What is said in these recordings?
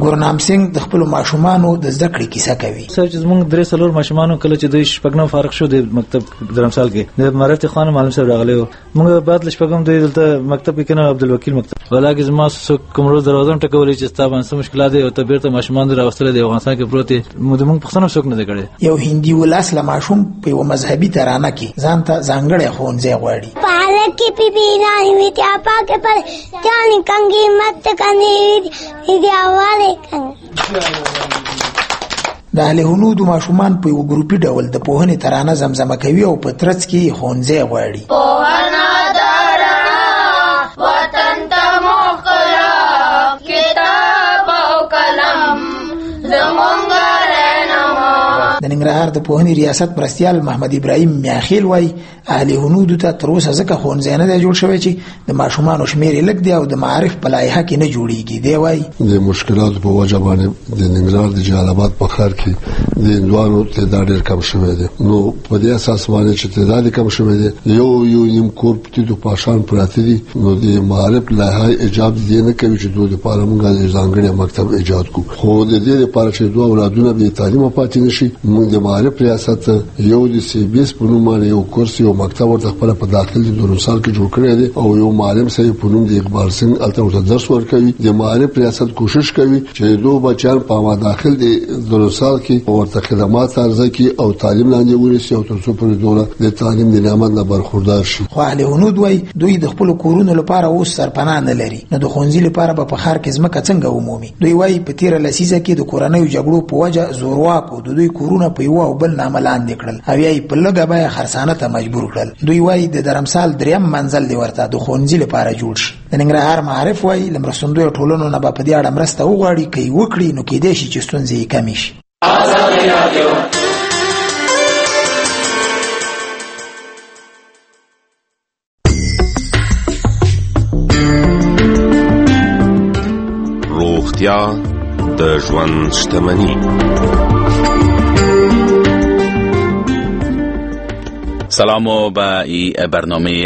ګورنام سنگ د خپل ماشومانو د زده کړې کیسه کوي. چې موږ درې څلور ماشومانو کله چې د شپږم فارغ شو د مکتب درمسال کې د معرفت خان معلم صاحب راغلی و. موږ بعد له شپږم دلته مکتب کې کنه عبدالوکیل مکتب ولکه زما کوم روز دروازه ټکولې چې تاسو باندې مشکلات دي او ته بیرته ماشومان راوستل دي افغانستان کې پروت دي. موږ پښتنو څوک نه کړي. یو هندي ولاس له ماشوم په یو مذهبي ترانه کې ځان ته ځانګړی ښوونځی غواړي. پالکی پی بیرانی وی ته پاکه پر ځان کنګي مت کني دې اواله کني. د اهل هنود ماشومان په یو ګروپي ډول د پوهنې ترانه زمزمه کوي او په ترڅ کې ښوونځی غواړي. پوهنه دارنا وطن ته مخلص کتاب او قلم زمونږ رهنما. د ننګرهار د پوهنې ریاست مرستیال محمد ابراهیم میاخیل وای اهل هنود ته تر اوسه ځکه ښوونځی نه دی جوړ شوی چې د ماشومانو شمیر یې لږ دی او د معارف په لایحه کې نه جوړیږي. دی وای د مشکلاتو په وجه باندې د ننګرهار د جلال آباد په ښار کې د هندوانو تعداد ډېر کم شوی دی. نو په دې اساس باندې چې تعداد کم شوی دی یو نیم کور پټي د پاشان پراته دي. نو د معارف لایحه ایجاد دی نه کوي چې دوی لپاره موږ د ځانګړي مکتب ایجاد کو. خو د دې لپاره چې دوه اولادونه به تعلیم پاتې نشي موږ د معارف ریاست یو د سی بي اس په نوم باندې یو کورس یو مکتب ورته خپل په داخل د دروسال کې جوړ کړی دی او یو معلم صاحب په نوم د اقبال سنگ الته درس ورکوي. د معارف ریاست کوشش کوي چې دوه بچیان په ما داخل د دروسال کې ورته خدمات عرضه کوي او تعلیم لاندې ورسي او تر څو پر دوله د تعلیم د نعمت نه برخوردار شي. خو اهل هنود وای دوی د خپل کورونو لپاره اوس سرپناه نه لري. نو د ښوونځي لپاره په خار کې ځمکه څنګه ومومي. دوی وای په تیر لسیزه کې د کورنۍ جګړو په وجه زورواکو د دوی کورونه په یو او بل نامه لاندې کړل او یې په لږه بیه خرڅانه ته مجبور کړل. دوی وای د درمسال دریم منزل دی ورته د ښوونځي لپاره جوړ شي. د ننګرهار معارف وای لمرسندوی ټولنو نه په دې اړه مرسته وغواړي کوي وکړي نو کېدای شي چې ستونزې کمې شي. روغتیا د ژوند شتمني. سلام و به این برنامه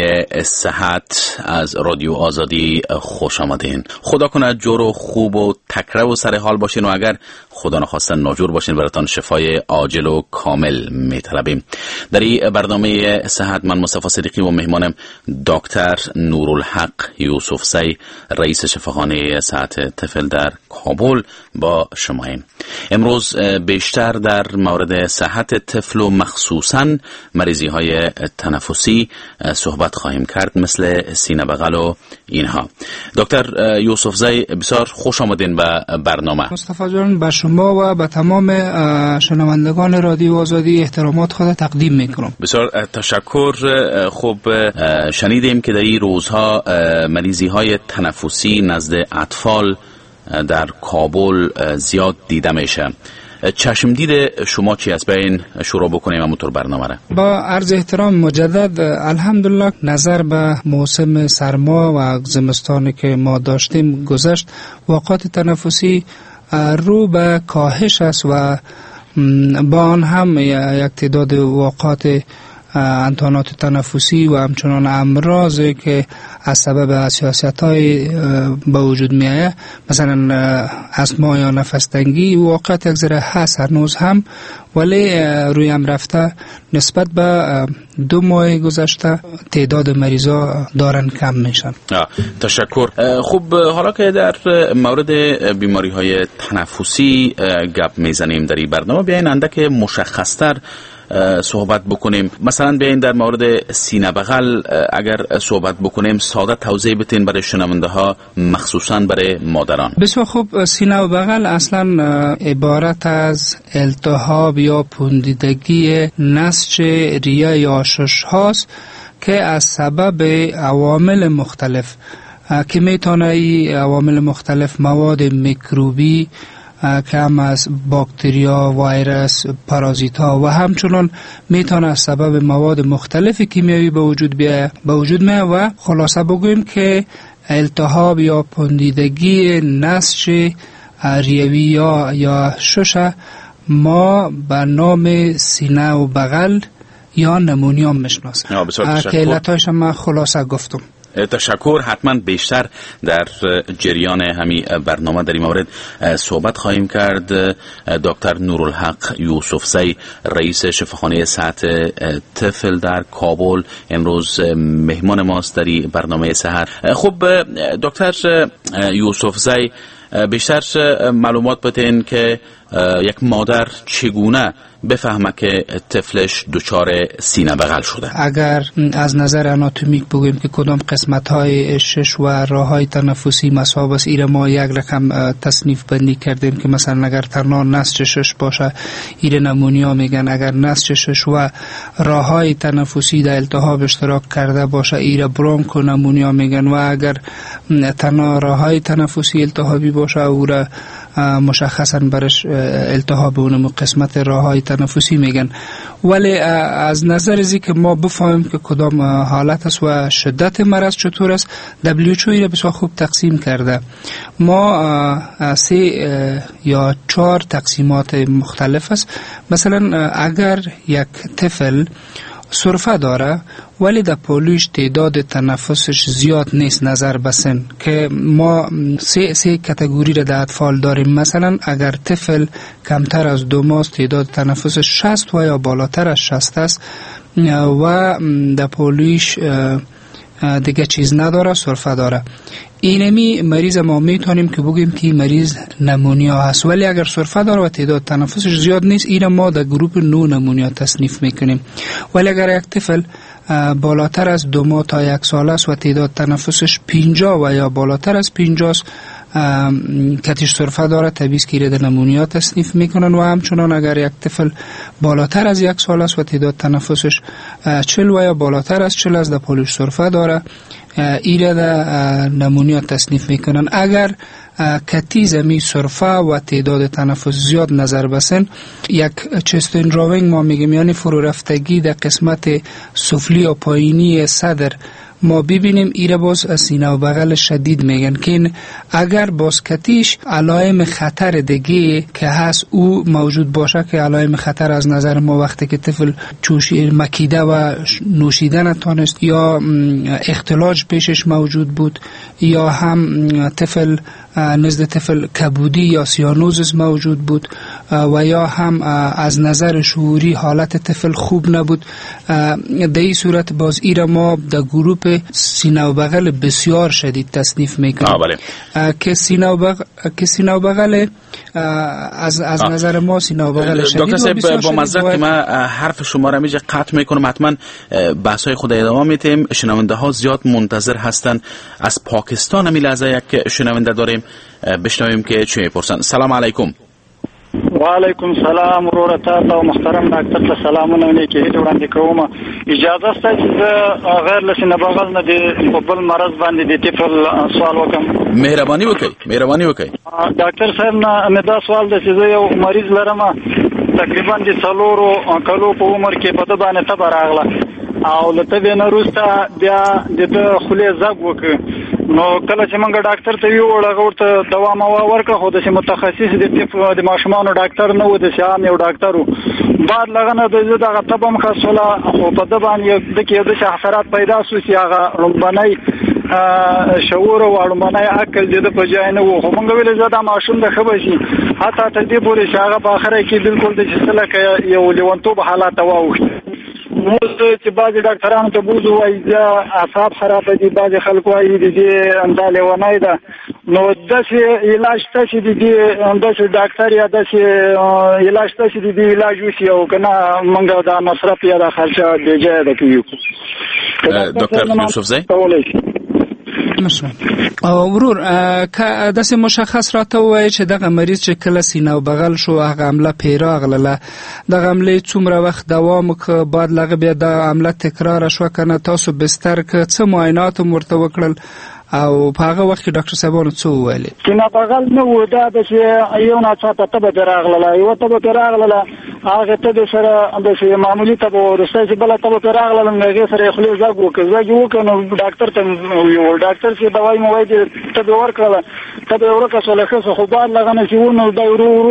صحت از رادیو آزادی خوش آمدین. خدا کنه جور و خوب و تکره و سر حال باشین و اگر خدا نخواسته ناجور باشین براتان شفای عاجل و کامل میطلبیم. در این برنامه صحت من مصطفی صدیقی و مهمانم دکتر نورالحق یوسفزی رئیس شفاخانه صحت طفل در کابل با شماییم. امروز بیشتر در مورد صحت طفل و مخصوصاً مریضی های تنفسی صحبت خواهیم کرد مثل سینه بغل و اینها. دکتر یوسفزی بسیار خوش آمدین به برنامه. مصطفی جان به شما و به تمام شنوندگان رادیو آزادی احترامات خود تقدیم میکنم. بسیار تشکر. خوب شنیدیم که در این روزها مریضی های تنفسی نزد اطفال در کابل زیاد دیده میشه. چشمدید شما چی است؟ بین شروع بکنیم همونطور برنامه را. با عرض احترام مجدد الحمدلله نظر به موسم سرما و زمستانی که ما داشتیم گذشت واقعات تنفسی رو به کاهش است و با آن هم یک تعداد واقعات انتانات تنفسی و همچنان امراضی که از سبب حساسیت‌های به وجود میآید مثلا استما یا نفس تنگی واقعا یک ذره هست هنوز هم ولی روی هم رفته نسبت به 2 ماه گذشته تعداد مریضا دارن کم میشن. تشکر. خوب حالا که در مورد بیماری های تنفسی گپ میزنیم در این برنامه بیاین اندک مشخصتر صحبت بکنیم. مثلا بیاین در مورد سینه بغل اگر صحبت بکنیم ساده توضیح بدین برای شنونده ها مخصوصا برای مادران. بسیار خوب. سینه و بغل اصلا عبارت از التهاب یا پوندیدگی نسج ریه یا شش هاست که از سبب عوامل مختلف که میتونه ای عوامل مختلف مواد میکروبی که هم از باکتریا، ویروس، پارازیت‌ها و همچنان میتونه از سبب مواد مختلف کیمیایی به وجود میاد و خلاصه بگویم که التهاب یا پوندیدگی نسج ریوی یا شش ما به نام سینه و بغل یا نمونیا میشناسیم که علتایش ما خلاصه گفتم. تشکر. حتما بیشتر در جریان همین برنامه در این مورد صحبت خواهیم کرد. دکتر نورالحق یوسفزی رئیس شفاخانه صحت طفل در کابل امروز مهمان ماست در این برنامه صحت. خب دکتر یوسفزی، بیشتر معلومات بدین که یک مادر چگونه بفهمه که طفلش دچار سینه بغل شده؟ اگر از نظر آناتومیک بگویم که کدام قسمت های شش و راه های تنفسی مساو است، ایره ما یک رقم تصنیف بندی کردیم که مثلا اگر تنها نسج شش باشه ایره نمونیا میگن، اگر نسج شش و راه های تنفسی در التهاب اشتراک کرده باشه ایره برونکو نمونیا میگن، و اگر تنها راه های تنفسی التهابی باشه او را مشخصا برش التهاب اونم قسمت راه های تنفسی میگن. ولی از نظر ازی که ما بفهمیم که کدام حالت است و شدت مرض چطور است، WHO را بسیار خوب تقسیم کرده. ما 3 یا 4 تقسیمات مختلف است. مثلا اگر یک طفل سرفه داره ولی در پولوش تعداد تنفسش زیاد نیست نظر به سن، که ما 3 کاتگوری را در اطفال داریم. مثلا اگر طفل کمتر از 2 ماه تعداد تنفسش 60 و یا بالاتر از 60 است و در پولوش دیگه چیز نداره، سرفه داره، اینمی مریض ما میتونیم که بگیم که مریض نمونیا هست. ولی اگر سرفه داره و تعداد تنفسش زیاد نیست اینا ما در گروپ نو نمونیا تصنیف میکنیم. ولی اگر یک طفل بالاتر از 2 ماه تا 1 سال است و تعداد تنفسش 50 و یا بالاتر از 50 است کتیش سرفه داره، طبیعی است که در نمونیا تصنیف میکنن. و همچنان اگر یک طفل بالاتر از 1 سال است و تعداد تنفسش 40 و یا بالاتر از 40 است در پولوش سرفه داره، ایره در نمونیا تصنیف میکنن. اگر کتی زمی سرفه و تعداد تنفس زیاد نظر بسن، یک چست اندراوینگ ما میگیم، یعنی فرو رفتگی در قسمت سفلی و پایینی صدر ما ببینیم، ایره باز سینه و بغل شدید میگن که اگر باز کتیش علائم خطر دیگه که هست او موجود باشه، که علائم خطر از نظر ما وقتی که طفل مکیده و نوشیده نتانست یا اختلاج پیشش موجود بود، یا هم طفل نزد طفل کبودی یا سیانوزس موجود بود، و یا هم از نظر شعوری حالت طفل خوب نبود، در این صورت باز ایره ما در گروپ سینه و بغل بسیار شدید تصنیف میکنیم. که سینه و بغل از نظر ما سینه و بغل شدید. دکتر صاحب با معذرت که من حرف شما را میجه قطع میکنم، حتما بحثای خود ادامه میتیم. شنونده ها زیاد منتظر هستن. از پاکستان همی لحظه یک شنونده داریم، بشنویم که چی میپرسن. سلام علیکم. و علیکم سلام ورورتا و محترم ډاکټر ته سلامونه لیکي وړاندې کوم. اجازه سته چې غیر لسینه بغل نه دی په بل مرض باندې د طفل سوال وکم؟ مهرباني وکړئ. ډاکټر صاحب نه دا سوال د چې یو مریض لرم تقریبا د 4 کلو په عمر کې په دبانه تبه راغله او لته به نه روسته بیا د خولې زګ وکړ. نو کله چې موږ ډاکټر ته یو ورته دوا ما ورکړه، خو د متخصص د ماشومانو ډاکټر نه و، د عام یو ډاکټر و. بعد لغنه د دغه تبه مخصوله خو په د باندې د کې د حشرات پیدا شو چې هغه لومبنۍ شعور او اړمنای عقل دې په ځای نه و. خو موږ ویل زدا ماشوم د خبر شي حتی ته دې پورې چې هغه په اخره کې بالکل د جسله کې یو لیونتوب حالات واوښت. نو چې بعض ډاکټرانو ته بوزو وایي دا اعصاب خراب دي، بعض خلک وایي دې انداله ونای ده. نو داسې علاج تاسو دې انداسې ډاکټر یا داسې علاج تاسو دې علاج وشي او کنه موږ دا مصرف یا د خرچه دی ځای ده کیو. دکتر یوسفزی ورور که داسې مشخص راته وایي چې دغه مریض چې کله سینه و بغل شو هغه عمله پیراغله، دغه عمله څومره وخت دوام وکړ، بعد لغه بیا د عمله تکرار شو کنه، تاسو بستر ک څه معاینات مرته وکړل او په هغه وخت کې ډاکټر صاحبانو څه وویل؟ سینه بغل نه و، دا د یو ناڅاپه تبه راغله، یو تبه راغله هغه ته سره د معمولی تبه ورسته چې بل تبه راغله هغه سره خپل ځګ وکړ نو ډاکټر ته یو ډاکټر چې دوايي مواد تبه ورکړه، تبه ورکړه څه خو بعد لغنه چې ونه دا ورو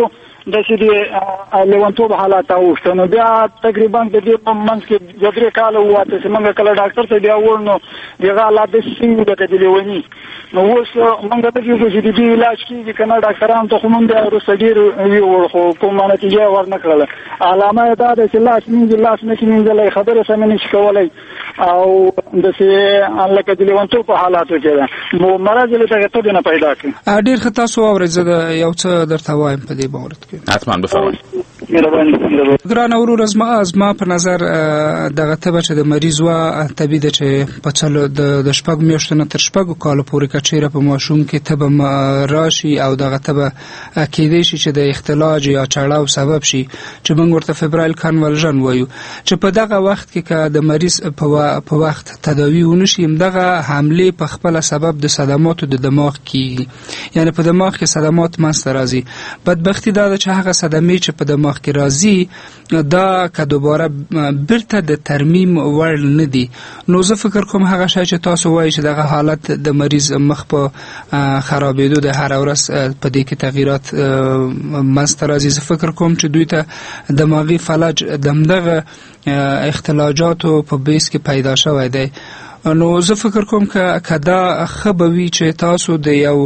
داسې د لیونتوب حالات اوښته. نو بیا تقریبا د دې په منځ کې 2-3 کاله وواته چې موږ کله ډاکټر ته بیا وړو نو دغه حالات داسې شوي لکه د لیوني. نو اوس موږ ته کېږو چې د دې علاج کېږي که نه ډاکټرانو ته خو موږ بیا وروسته ډېر ویوړ خو کومه نتیجه یې ورنه کړله. علامه یې دا ده چې لاس نه شي مینځلی، خبرې سمې نه شي کولی او داسې لکه د لیونتوب په حالاتو کې ده. نو مرض یې له دغه تبې نه پیدا کړي. ډېر ښه، تاسو واورئ، زه یو څه درته وایم په دې بابت کې. حتما بفرمایئ. ګرانه وروره، زما په نظر دغه تبه چې د مریض وه طبیعي ده چې په د 6 میاشتو نه تر 6 کالو پورې که چیرې په ماشوم کې تبه راشي او دغه تبه کیدای شي چې د اختلاج یا چړاو سبب شي چې موږ ورته فبرایل کنولژن وایو، چې په دغه وخت کې که د مریض په وخت تداوی ونه شي دغه حمله په خپل سبب د صدماتو د دماغ کیږي، یعنی په دماغ کې صدمات منځته راځي. بدبختی دا ده چې هغه صدمې چې په دماغ کې راځي دا که دوباره بیرته د ترمیم وړ نه دي. نو زه فکر کوم هغه شی چې تاسو وایي چې دغه حالت د مریض مخ په خرابېدو د هر ورځ په دې کې تغییرات منځته راځي، زه فکر کوم چې دوی ته دماغي فلج دغه اختلاجاتو په بیس کې پیدا شوی دی. نو زه فکر کوم که دا ښه به وي چې تاسو د یو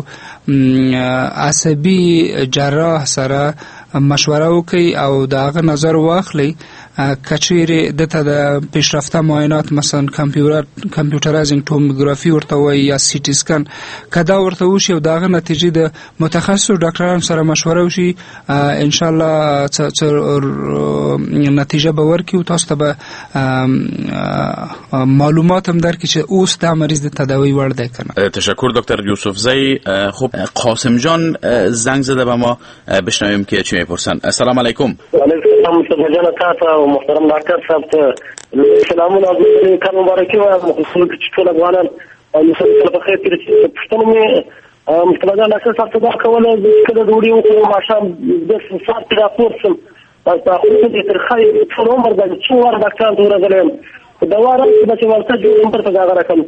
عصبي جراح سره مشوره وکړئ او د هغه نظر واخلئ. که چیرې دته د پیشرفته معاینات مثلا کمپیوټرایزینګ توموګرافي ورته وایي یا سی ټي سکن، که دا ورته وشي او د هغه نتیجې د متخصصو ډاکټرانو سره مشوره وشي انشاءالله نتیجه به ورکړي او تاسو ته به معلومات هم درکړي چې اوس دا مریض د تداوی وړ دی که نه. تشکر دکتر یوسفزی. خب قاسم جان زنگ زده به ما، بشنویم که چی میپرسن. السلام علیکم. مصطفی جان تاسو او محترم ډاکټر صاحب ته سلامونه او کار مبارکي وایم. خصوصا چې ټول افغانان او مسلمانان په خیر کې پښتون مې مصطفی جان ډاکټر صاحب ته دا کوله چې د ډوډۍ او ماښام د ساعت راپور سم تاسو ته تر خای ټول عمر د څوار ډاکټر ته ورغلم دا واره چې ورته جوړ پر تګا راکم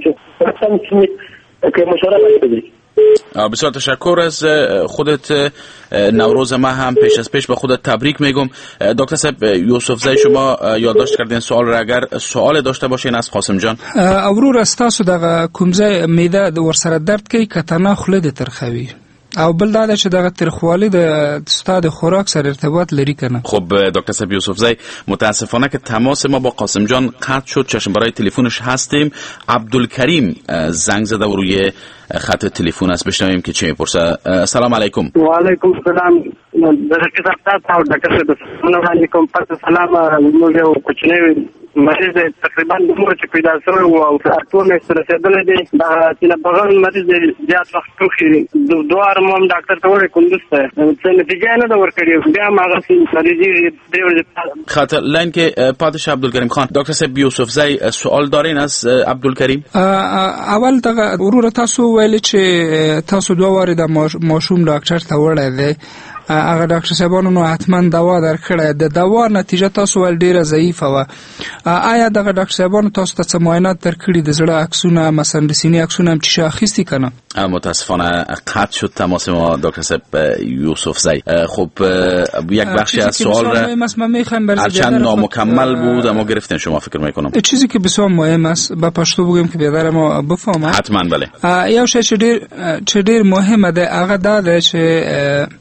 چې که مشوره بدید. بسیار تشکر از خودت. نوروز ما هم پیش از پیش به خودت تبریک میگم. دکتر صاحب یوسفزی شما یادداشت کردین سوال را، اگر سوال داشته باشین از قاسم جان. اورور استاسو دغه کومځه معده د ورسره درد کوي کتنه خله د ترخوي او بل دا چې دغه ترخوالی د استاد خوراک سره ارتباط لري کنه. خب دکتر صاحب یوسفزی متاسفانه که تماس ما با قاسم جان قطع شد، چشم برای تلفنش هستیم. عبدالکریم زنگ زده و روی خط تلفن است، بشنویم که چی میپرسه. سلام علیکم. و علیکم السلام. دکتر صاحب ډاکټر صاحب علیکم. پس سلام موږ کوچنی مریض تقریبا د مور چې پیدا شوی او ټول مې سره رسیدلې دي دا چې بغل مریض زیات وخت توخي دوار مم ډاکټر ته وړي کندوز ته څه نتیجه نه دا ورکړي بیا ماغه مریض دی. خاطر لین که پادشاه عبدالکریم خان. دکتر صاحب یوسفزی سوال دارین از عبدالکریم؟ اول دغه ورور تاسو ویل چې تاسو دوه واره د ماشوم ډاکټر ته وړی دی، هغه ډاکټر صاحبانو نو حتما دوا درکړه، د دوا نتیجه تاسو ول ډیره ضعیفه و. آیا دغه ډاکټر صاحبانو تاسو ته څه معاینات درکړي د زړه عکسونه مثلا د سینې عکسونه هم چې اخیستی کنه؟ متاسفانه قطع شد تماس ما دکتر صاحب یوسفزی. خب یک بخشی از سوال را هرچند نامکمل بود اما گرفتیم شما فکر میکنم. چیزی که بسیار مهم است با پښتو بگم که بیادر ما بفهمه. حتما بله. یو شی چې ډیر مهمه ده هغه دا ده چې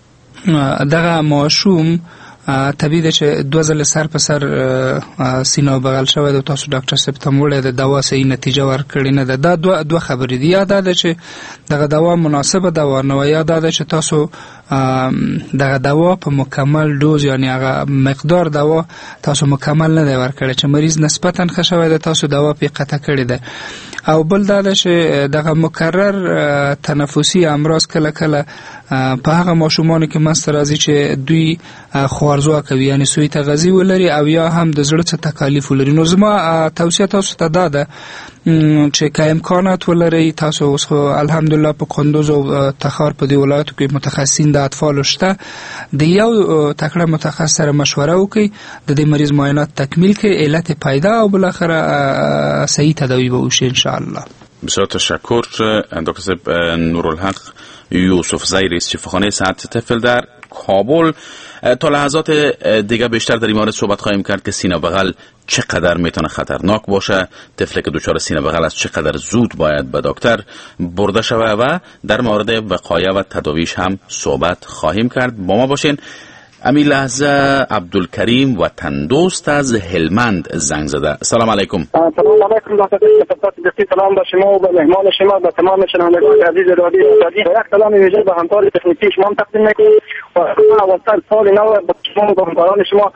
دغه ماشوم طبیعي ده چې 2 ځله سر په سر سینه بغل شوی د تاسو ډاکټر صاحب ته وړي د دوا صحیح نتیجه ورکړي نه ده. دا دوه خبرې دي، یا دا ده چې دغه دوا مناسبه دوا نه، یا دا ده چې تاسو دغه دوا په مکمل دوز یعنی هغه مقدار دوا تاسو مکمل نه دی ورکړی چې مریض نسبتا ښه شوی ده تاسو دوا پې قطع کړې ده. او بل دا ده چې دغه مکرر تنفسي امراض کله کله په هغه ماشومانو کې منځته راځي چې دوی خوارزوا کوي یعنی سوی تغذیه ولري او یا هم د زړه څخه تکالیف ولري. نو زما توصیه تاسو ته دا ده چې که امکانات ولري تاسو اوس الحمدلله په کندوز او تخار په دې ولایتو کې متخصصین د اطفال شته، د یو تکړه متخصص سره مشوره وکړي، د دې مریض معاینات تکمیل کړي، علت پیدا او بالاخره صحیح تداوی به وشي ان شاء الله. بسیار تشکر دکتر نورالحق یوسفزی، رئیس شفاخانه صحت طفل در کابل. تا لحظات دیگه بیشتر در این مورد صحبت خواهیم کرد که سینه بغل چقدر میتونه خطرناک باشه، طفلی که دچار سینه بغل است چقدر زود باید به دکتر برده شود و در مورد وقایه و تداویش هم صحبت خواهیم کرد. با ما باشین. امی لحظه عبدالکریم وطن دوست از هلمند زنگ زده. سلام علیکم. سلام علیکم دکتر. سلام به شما و به مهمان شما و تمام شنوندگان عزیز رادیو آزادی. یک سلام ویژه به همکار تکنیکی شما تقدیم میکنم و اول سال نو با شما و همکاران شما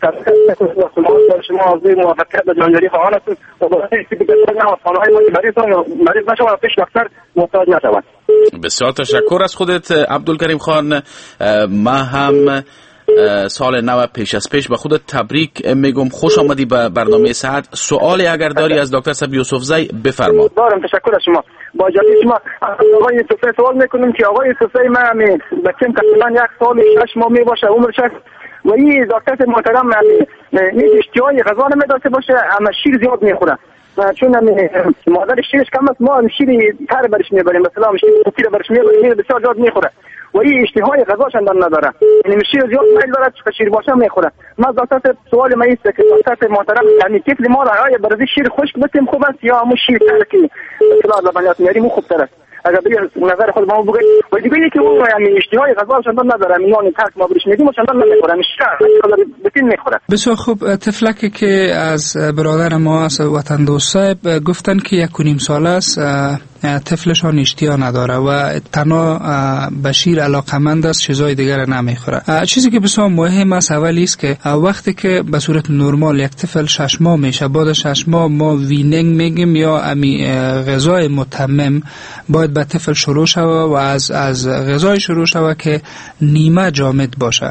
تقدیم شما آرزوی موفقیت به جانجاری خواهان است و با اینکه دیگه نه خانه‌های مریض نشوند و پیش دکتر محتاج نشوند. بسیار تشکر از خودت عبدالکریم خان. ما هم سال نو پیش از پیش به خودت تبریک میگم. خوش آمدی به برنامه صحت. سوالی اگر داری از دکتر صاحب یوسفزی بفرما. دارم. تشکر از شما. با اجازه شما آقای یوسفزی سوال میکنم که آقای یوسفزی من بچم تقریبا 1 سال 6 ماه می باشه عمرش و این دکتر محترم اشتهای غذا نمیداشته باشه اما شیر زیاد میخوره چون مادر شیرش کم است ما شیر تر برش میبریم مثلا شیر برش میبریم بسیار زیاد میخوره و این اشتهای غذاش هم نداره یعنی شیر زیاد میل داره چه شیر باشه میخوره. ما دکتر سوال ما است که دکتر محترم یعنی طفل ما را برای شیر خشک بتیم خوب است یا همون شیر تر که مثلا لبنیات میاریم خوب تر است؟ اگر به نظر خود ما بگید و دیگه یکی اون یعنی اشتهای غذاش هم نداره میان ترک ما برش میدیم چندان نمیخوره شیر بتین میخوره. بسیار خوب. طفلکی که از برادر ما از وطن دوست صاحب گفتن که 1.5 ساله است طفلشان اشتها نداره و تنها به شیر علاقمند است چیزای دیگر نمیخوره. چیزی که بسیار مهم است اولی است که وقتی که به صورت نرمال یک طفل 6 ماه میشه بعد 6 ماه ما ویننگ میگیم یا غذای متمم باید به طفل شروع شود و از غذای شروع شود که نیمه جامد باشه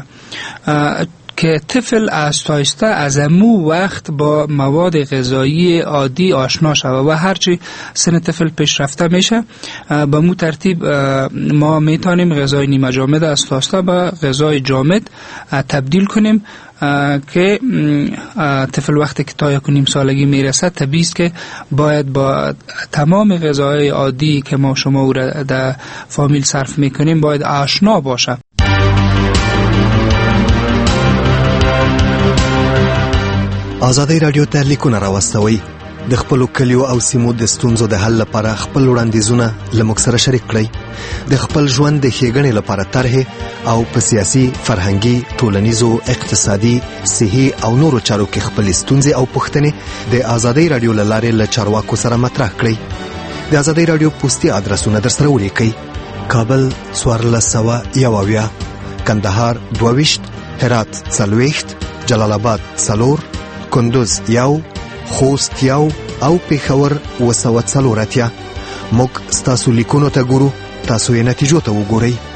که طفل آهسته از امو وقت با مواد غذایی عادی آشنا شود و هرچی سن طفل پیشرفته میشه به مو ترتیب ما میتونیم غذای نیمه جامد آهسته به غذای جامد تبدیل کنیم که طفل وقتی که تا 1.5 سالگی میرسه طبیعی است که باید با تمام غذاهای عادی که ما شما او را در فامیل صرف میکنیم باید آشنا باشه. آزادی رادیو ته لیکونه راوستوي د خپل کلیو او سیمو د ستونزو د حل لپاره خپل وړاندیزونه لموږ سره شریک کړئ. د خپل ژوند د ښېګڼې لپاره طرحې او په سیاسي، فرهنګي، ټولنیزو، اقتصادي، صحي او نورو چارو کې خپل ستونزې او پوښتنې د آزادی رادیو له لارې له چارواکو سره مطرح کړئ. د آزادی رادیو پوسټي ادرسونه در سره ولیکئ: کابل 1401، کندهار 22، هرات 40، جلال آباد 4، کندوز 1، خوست 1 او پېښور 240. موږ ستاسو لیکونو ته ګورو، تاسو یې نتیجو ته وګورئ.